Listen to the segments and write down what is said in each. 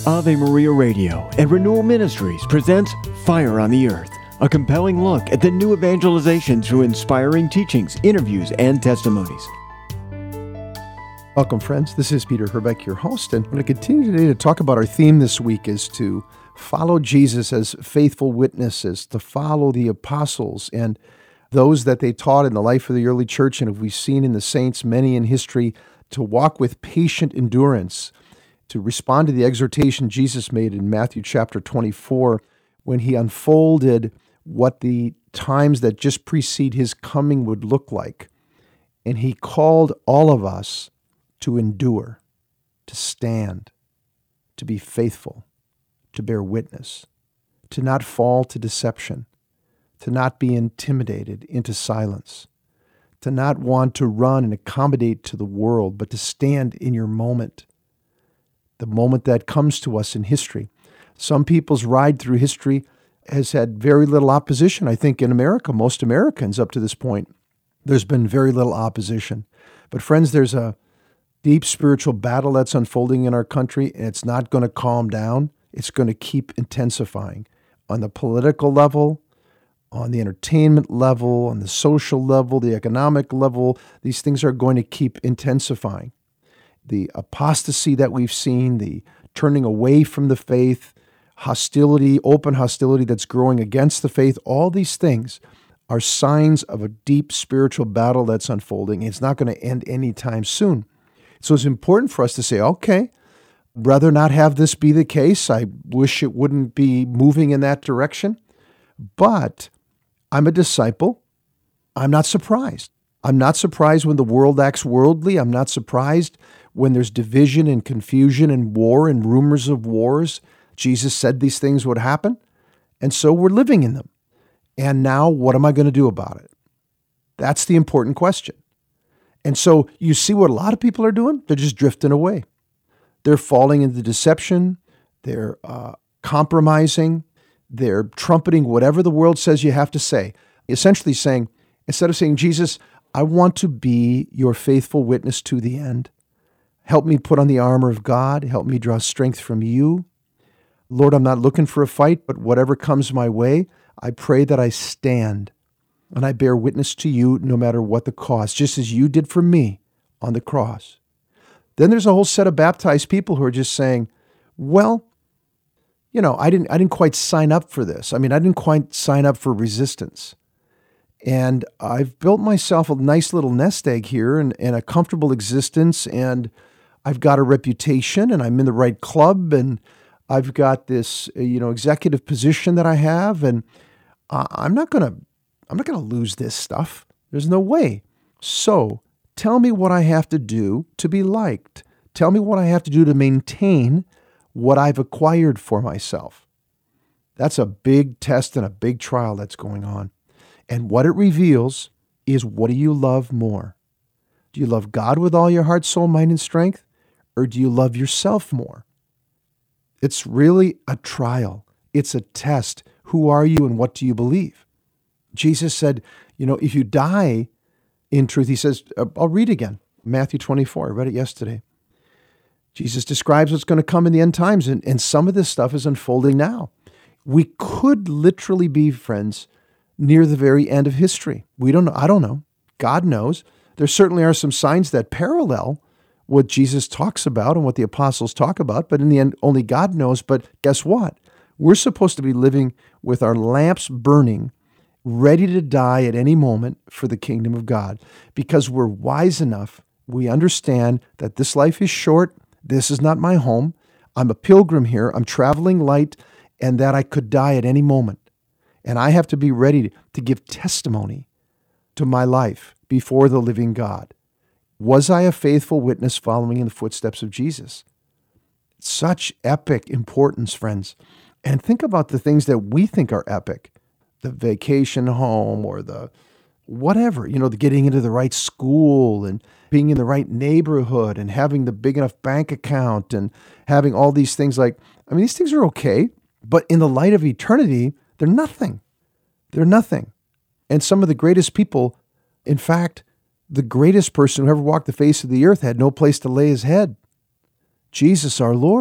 Ave Maria Radio and Renewal Ministries presents Fire on the Earth, a compelling look at the new evangelization through inspiring teachings, interviews, and testimonies. Welcome, friends. This is Peter Herbeck, your host, and I'm going to continue today to talk about our theme this week is to follow Jesus as faithful witnesses, to follow the apostles and those that they taught in the life of the early church, and if we've seen in the saints, many in history, to walk with patient endurance, to respond to the exhortation Jesus made in Matthew chapter 24 when he unfolded what the times that just precede his coming would look like. And he called all of us to endure, to stand, to be faithful, to bear witness, to not fall to deception, to not be intimidated into silence, to not want to run and accommodate to the world, but to stand in your moment, the moment that comes to us in history. Some people's ride through history has had very little opposition. I think in America, most Americans up to this point, there's been very little opposition. But friends, there's a deep spiritual battle that's unfolding in our country, and it's not going to calm down. It's going to keep intensifying on the political level, on the entertainment level, on the social level, the economic level. These things are going to keep intensifying. The apostasy that we've seen, the turning away from the faith, hostility, open hostility that's growing against the faith, all these things are signs of a deep spiritual battle that's unfolding. It's not going to end anytime soon. So it's important for us to say, okay, rather not have this be the case. I wish it wouldn't be moving in that direction, but I'm a disciple. I'm not surprised. I'm not surprised when the world acts worldly. I'm not surprised when there's division and confusion and war and rumors of wars. Jesus said these things would happen, and so we're living in them. And now what am I going to do about it? That's the important question. And so you see what a lot of people are doing? They're just drifting away. They're falling into deception. They're compromising. They're trumpeting whatever the world says you have to say, essentially saying, instead of saying, Jesus, I want to be your faithful witness to the end. Help me put on the armor of God. Help me draw strength from you. Lord, I'm not looking for a fight, but whatever comes my way, I pray that I stand and I bear witness to you no matter what the cost, just as you did for me on the cross. Then there's a whole set of baptized people who are just saying, well, you know, I didn't quite sign up for this. I didn't quite sign up for resistance. And I've built myself a nice little nest egg here and a comfortable existence, and I've got a reputation, and I'm in the right club, and I've got this, executive position that I have, and I'm not gonna lose this stuff. There's no way. So tell me what I have to do to be liked. Tell me what I have to do to maintain what I've acquired for myself. That's a big test and a big trial that's going on. And what it reveals is, what do you love more? Do you love God with all your heart, soul, mind, and strength? Or do you love yourself more? It's really a trial. It's a test. Who are you and what do you believe? Jesus said, if you die in truth, he says, I'll read again, Matthew 24, I read it yesterday. Jesus describes what's going to come in the end times, and some of this stuff is unfolding now. We could literally be, friends, near the very end of history. We don't know. I don't know. God knows. There certainly are some signs that parallel what Jesus talks about and what the apostles talk about, but in the end, only God knows. But guess what? We're supposed to be living with our lamps burning, ready to die at any moment for the kingdom of God, because we're wise enough. We understand that this life is short. This is not my home. I'm a pilgrim here. I'm traveling light, and that I could die at any moment. And I have to be ready to give testimony to my life before the living God. Was I a faithful witness following in the footsteps of Jesus? Such epic importance, friends. And think about the things that we think are epic. The vacation home or the whatever, the getting into the right school and being in the right neighborhood and having the big enough bank account and having all these things these things are okay, but in the light of eternity, they're nothing. They're nothing. And some of the greatest people, in fact, the greatest person who ever walked the face of the earth had no place to lay his head. Jesus, our Lord,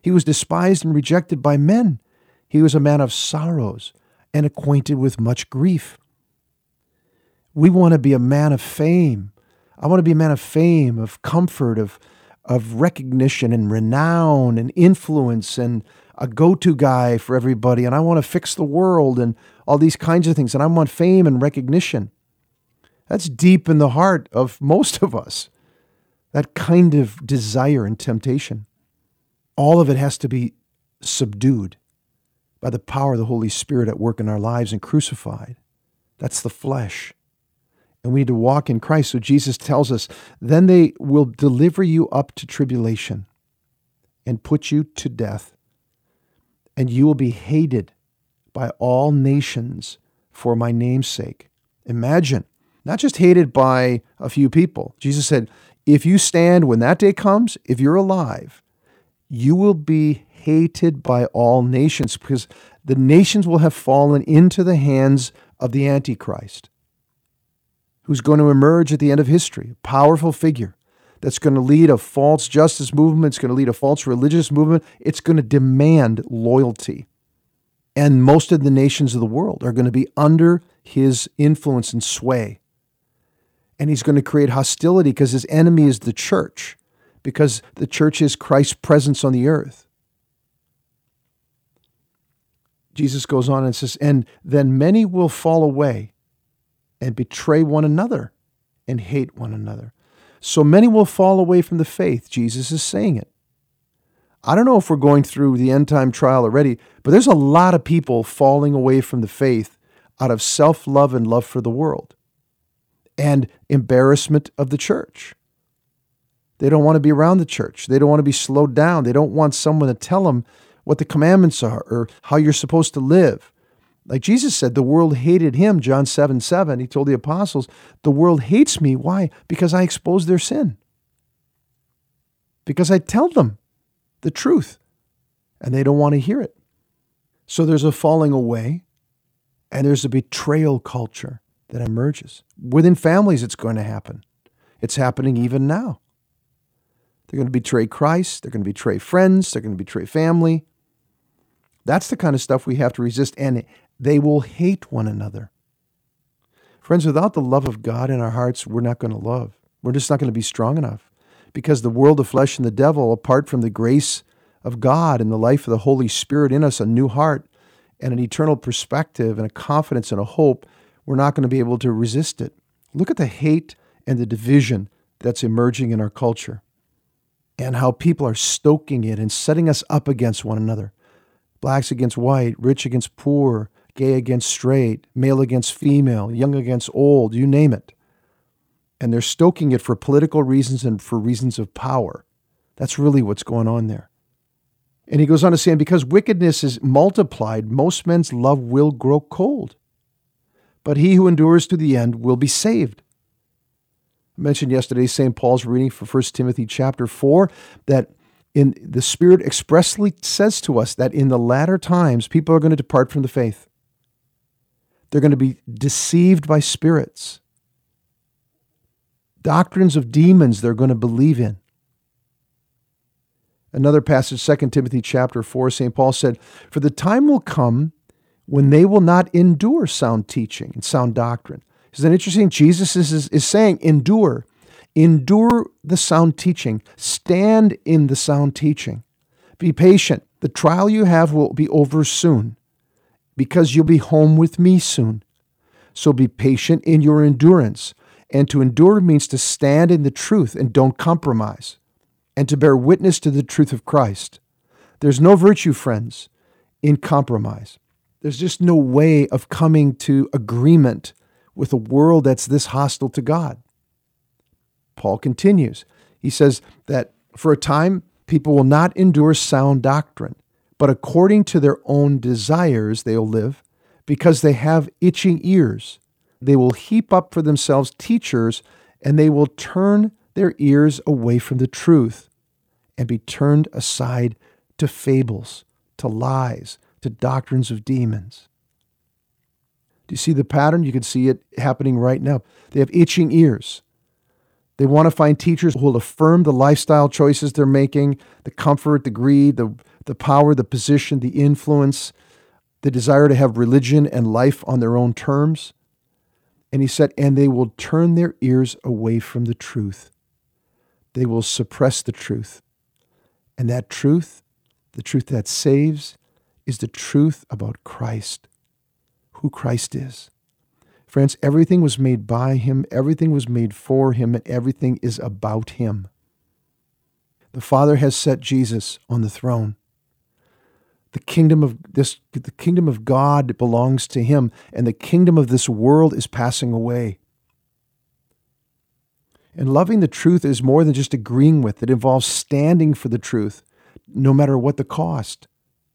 He was despised and rejected by men. He was a man of sorrows and acquainted with much grief. We want to be a man of fame. I want to be a man of fame, of comfort, of recognition and renown and influence and a go-to guy for everybody. And I want to fix the world and all these kinds of things. And I want fame and recognition. That's deep in the heart of most of us, that kind of desire and temptation. All of it has to be subdued by the power of the Holy Spirit at work in our lives and crucified. That's the flesh. And we need to walk in Christ. So Jesus tells us, then they will deliver you up to tribulation and put you to death. And you will be hated by all nations for my name's sake. Imagine, not just hated by a few people. Jesus said, if you stand when that day comes, if you're alive, you will be hated by all nations because the nations will have fallen into the hands of the Antichrist, who's going to emerge at the end of history, a powerful figure that's going to lead a false justice movement, it's going to lead a false religious movement, it's going to demand loyalty. And most of the nations of the world are going to be under his influence and sway. And he's going to create hostility because his enemy is the church, because the church is Christ's presence on the earth. Jesus goes on and says, and then many will fall away and betray one another and hate one another. So many will fall away from the faith. Jesus is saying it. I don't know if we're going through the end time trial already, but there's a lot of people falling away from the faith out of self-love and love for the world and embarrassment of the church. They don't want to be around the church. They don't want to be slowed down. They don't want someone to tell them what the commandments are or how you're supposed to live. Like Jesus said, the world hated him, John 7:7. He told the apostles, the world hates me. Why? Because I expose their sin. Because I tell them the truth, and they don't want to hear it. So there's a falling away, and there's a betrayal culture that emerges. Within families, it's going to happen. It's happening even now. They're going to betray Christ. They're going to betray friends. They're going to betray family. That's the kind of stuff we have to resist, and they will hate one another. Friends, without the love of God in our hearts, we're not going to love. We're just not going to be strong enough because the world, the flesh, and the devil, apart from the grace of God and the life of the Holy Spirit in us, a new heart and an eternal perspective and a confidence and a hope, we're not going to be able to resist it. Look at the hate and the division that's emerging in our culture and how people are stoking it and setting us up against one another. Blacks against white, rich against poor, gay against straight, male against female, young against old, you name it. And they're stoking it for political reasons and for reasons of power. That's really what's going on there. And he goes on to say, and because wickedness is multiplied, most men's love will grow cold. But he who endures to the end will be saved. I mentioned yesterday St. Paul's reading for 1 Timothy chapter 4, that in the Spirit expressly says to us that in the latter times, people are going to depart from the faith. They're going to be deceived by spirits. Doctrines of demons they're going to believe in. Another passage, 2 Timothy chapter 4, St. Paul said, for the time will come when they will not endure sound teaching and sound doctrine. Isn't that interesting? Jesus is saying, endure. Endure the sound teaching. Stand in the sound teaching. Be patient. The trial you have will be over soon because you'll be home with me soon. So be patient in your endurance. And to endure means to stand in the truth and don't compromise, and to bear witness to the truth of Christ. There's no virtue, friends, in compromise. There's just no way of coming to agreement with a world that's this hostile to God. Paul continues. He says that for a time, people will not endure sound doctrine, but according to their own desires they will live, because they have itching ears. They will heap up for themselves teachers, and they will turn their ears away from the truth and be turned aside to fables, to lies, to doctrines of demons. Do you see the pattern? You can see it happening right now. They have itching ears. They want to find teachers who will affirm the lifestyle choices they're making, the comfort, the greed, the power, the position, the influence, the desire to have religion and life on their own terms. And he said, and they will turn their ears away from the truth. They will suppress the truth. And that truth, the truth that saves, is the truth about Christ, who Christ is. Friends, everything was made by him, everything was made for him, and everything is about him. The Father has set Jesus on the throne. The kingdom of God belongs to him, and the kingdom of this world is passing away. And loving the truth is more than just agreeing with it. It involves standing for the truth, no matter what the cost.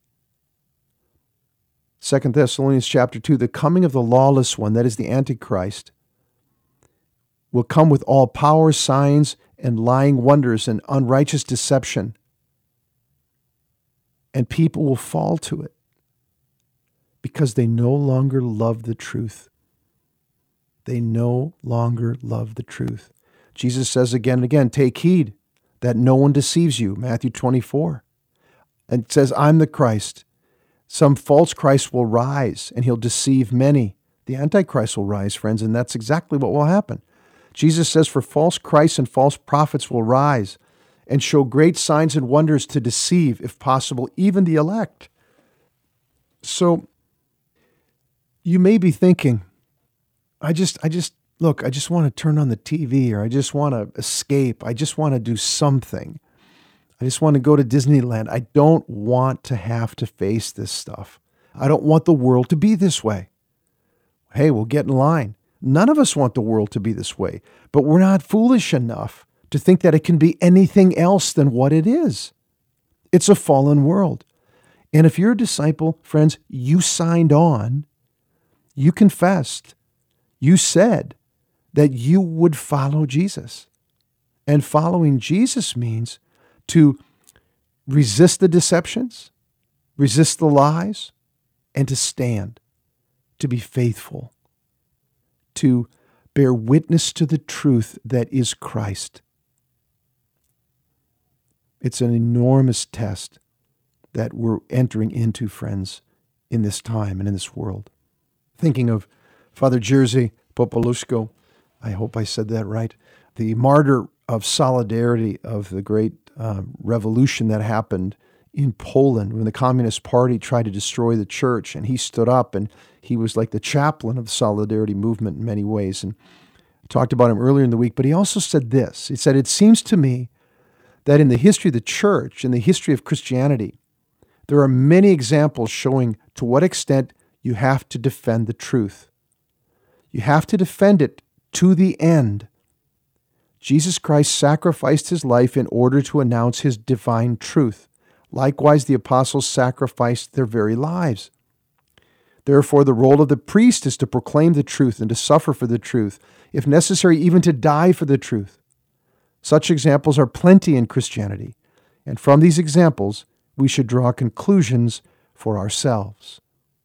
2 Thessalonians chapter 2, the coming of the lawless one, that is the Antichrist, will come with all power, signs, and lying wonders and unrighteous deception. And people will fall to it because they no longer love the truth. They no longer love the truth. Jesus says again and again, take heed that no one deceives you, Matthew 24. And it says, I'm the Christ. Some false Christ will rise and he'll deceive many. The Antichrist will rise, friends, and that's exactly what will happen. Jesus says, for false Christs and false prophets will rise and show great signs and wonders to deceive, if possible, even the elect. So you may be thinking, I just want to turn on the TV, or I just want to escape. I just want to do something. I just want to go to Disneyland. I don't want to have to face this stuff. I don't want the world to be this way. Hey, we'll get in line. None of us want the world to be this way, but we're not foolish enough to think that it can be anything else than what it is. It's a fallen world. And if you're a disciple, friends, you signed on, you confessed, you said that you would follow Jesus. And following Jesus means to resist the deceptions, resist the lies, and to stand, to be faithful, to bear witness to the truth that is Christ. It's an enormous test that we're entering into, friends, in this time and in this world. Thinking of Father Jerzy Popoluszko, I hope I said that right, the martyr of solidarity of the great revolution that happened in Poland when the Communist Party tried to destroy the church, and he stood up and he was like the chaplain of the solidarity movement in many ways. And I talked about him earlier in the week, but he also said this. He said, it seems to me that in the history of the church, in the history of Christianity, there are many examples showing to what extent you have to defend the truth. You have to defend it to the end. Jesus Christ sacrificed his life in order to announce his divine truth. Likewise, the apostles sacrificed their very lives. Therefore, the role of the priest is to proclaim the truth and to suffer for the truth, if necessary, even to die for the truth. Such examples are plenty in Christianity, and from these examples, we should draw conclusions for ourselves.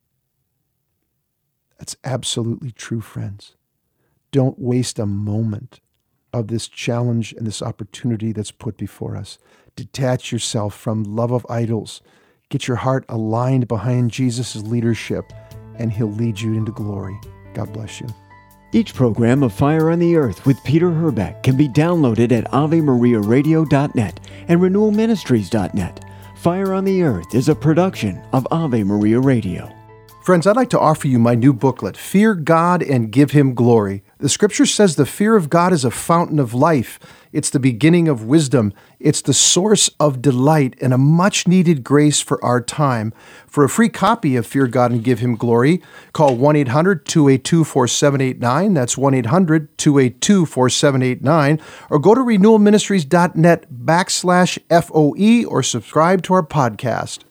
That's absolutely true, friends. Don't waste a moment of this challenge and this opportunity that's put before us. Detach yourself from love of idols. Get your heart aligned behind Jesus' leadership, and he'll lead you into glory. God bless you. Each program of Fire on the Earth with Peter Herbeck can be downloaded at AveMariaRadio.net and RenewalMinistries.net. Fire on the Earth is a production of Ave Maria Radio. Friends, I'd like to offer you my new booklet, Fear God and Give Him Glory. The scripture says the fear of God is a fountain of life. It's the beginning of wisdom. It's the source of delight and a much-needed grace for our time. For a free copy of Fear God and Give Him Glory, call 1-800-282-4789. That's 1-800-282-4789. Or go to renewalministries.net /FOE or subscribe to our podcast.